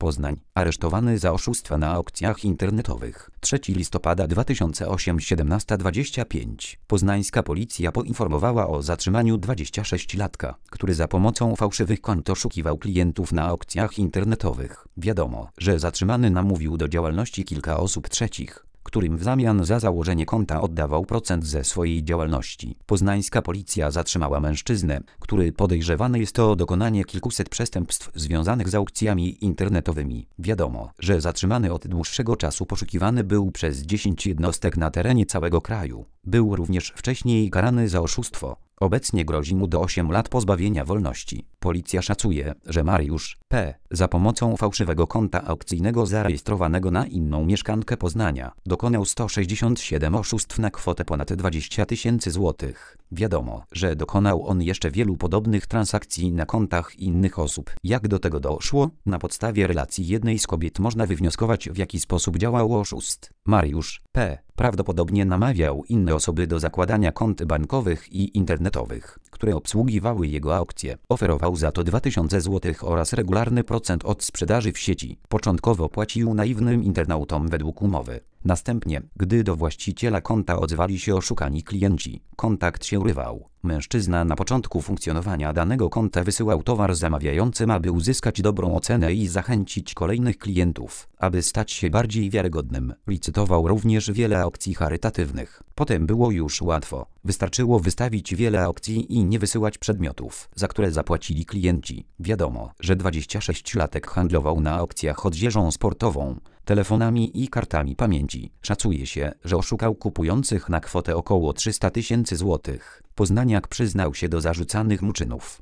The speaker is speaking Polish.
Poznań, aresztowany za oszustwa na aukcjach internetowych. 3 listopada 2008, 17:25. Poznańska policja poinformowała o zatrzymaniu 26-latka, który za pomocą fałszywych kont oszukiwał klientów na aukcjach internetowych. Wiadomo, że zatrzymany namówił do działalności kilka osób trzecich, którym w zamian za założenie konta oddawał procent ze swojej działalności. Poznańska policja zatrzymała mężczyznę, który podejrzewany jest o dokonanie kilkuset przestępstw związanych z aukcjami internetowymi. Wiadomo, że zatrzymany od dłuższego czasu poszukiwany był przez 10 jednostek na terenie całego kraju. Był również wcześniej karany za oszustwo. Obecnie grozi mu do 8 lat pozbawienia wolności. Policja szacuje, że Mariusz P. za pomocą fałszywego konta aukcyjnego zarejestrowanego na inną mieszkankę Poznania dokonał 167 oszustw na kwotę ponad 20 000 złotych. Wiadomo, że dokonał on jeszcze wielu podobnych transakcji na kontach innych osób. Jak do tego doszło? Na podstawie relacji jednej z kobiet można wywnioskować, w jaki sposób działał oszust. Mariusz P. prawdopodobnie namawiał inne osoby do zakładania kont bankowych i internetowych, które obsługiwały jego aukcje. Oferował za to 2000 zł oraz regularny procent od sprzedaży w sieci. Początkowo płacił naiwnym internautom według umowy. Następnie, gdy do właściciela konta odzwali się oszukani klienci, kontakt się urywał. Mężczyzna na początku funkcjonowania danego konta wysyłał towar zamawiającym, aby uzyskać dobrą ocenę i zachęcić kolejnych klientów, aby stać się bardziej wiarygodnym. Licytował również wiele aukcji charytatywnych. Potem było już łatwo. Wystarczyło wystawić wiele aukcji i nie wysyłać przedmiotów, za które zapłacili klienci. Wiadomo, że 26-latek handlował na aukcjach odzieżą sportową, telefonami i kartami pamięci. Szacuje się, że oszukał kupujących na kwotę około 300 000 złotych. Poznaniak przyznał się do zarzucanych mu czynów.